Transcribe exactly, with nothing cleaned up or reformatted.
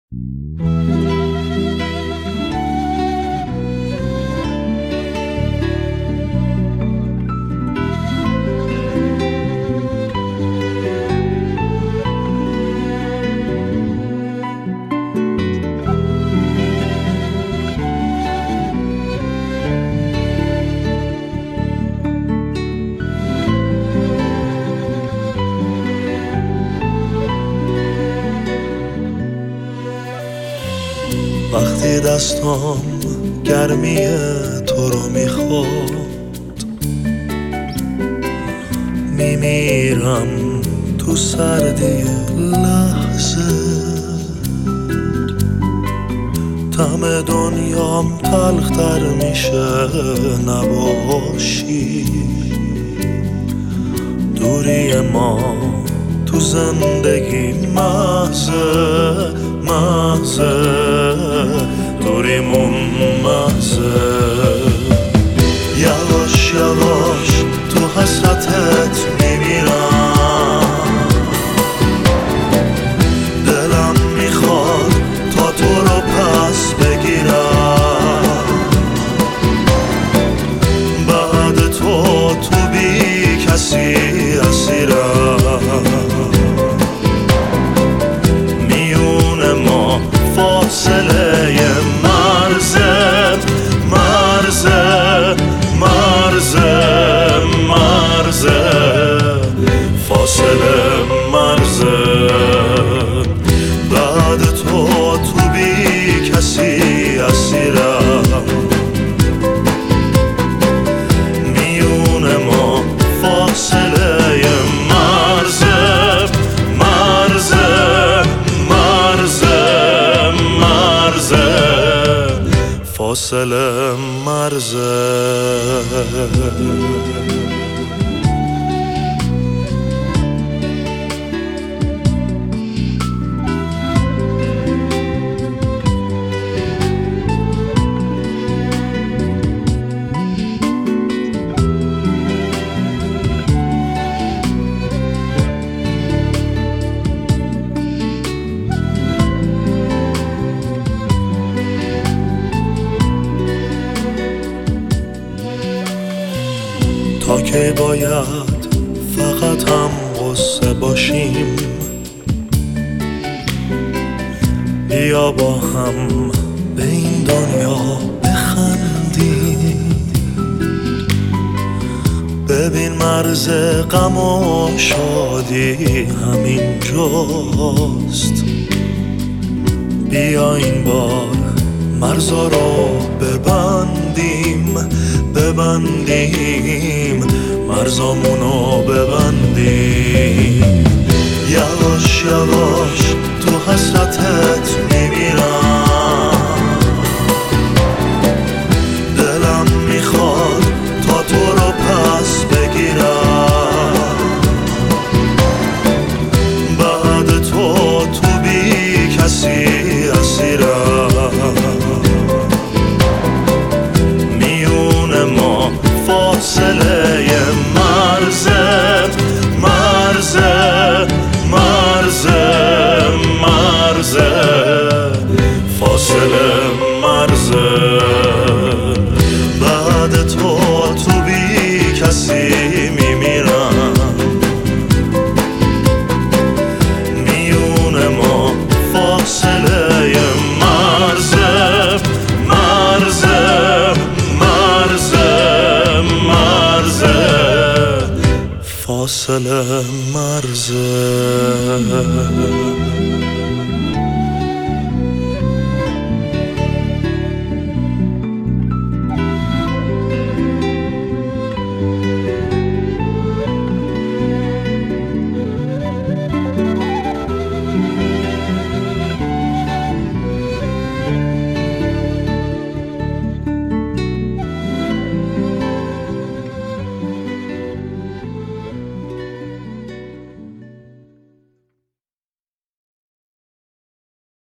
وقتی دستام گرمی تو رو میخواد میمیرم تو سردی لحظه، طعم دنیام تلختر میشه نباشی. دوری ما تو زندگی محضه محضه، دوریمون محضه. یواش یواش تو حسرتت میمیرم، دلم میخواد تا تو رو پس بگیرم. بعد تو تو بی کسی اسیرم، فاصله مرزت مرزه مرزه مرزه، فاصله مرزه. بعد تو تو بی کسی اسیرم، میون ما فاصله مرزه مرزه مرزه، فاصله مرزه. تا کی باید فقط هم غصه باشیم؟ بیا با هم به این دنیا بخندیم. ببین مرز غم و شادی همین جاست. بیا این بار مرزا رو ببندیم ببندیم، مرزامونو ببندیم. یواش یواش تو حسرتت میمیرم، دلم میخواد تا تو رو پس بگیرم. بعد تو تو بی کسی اسیرم، فاصله مرزت مرزه مرزه مرزه، فاصله مرزه. بعد تو تو بی کسی میمیرم، میون ما فاصله مرزه مرزه مرزه، فاصله مرزه.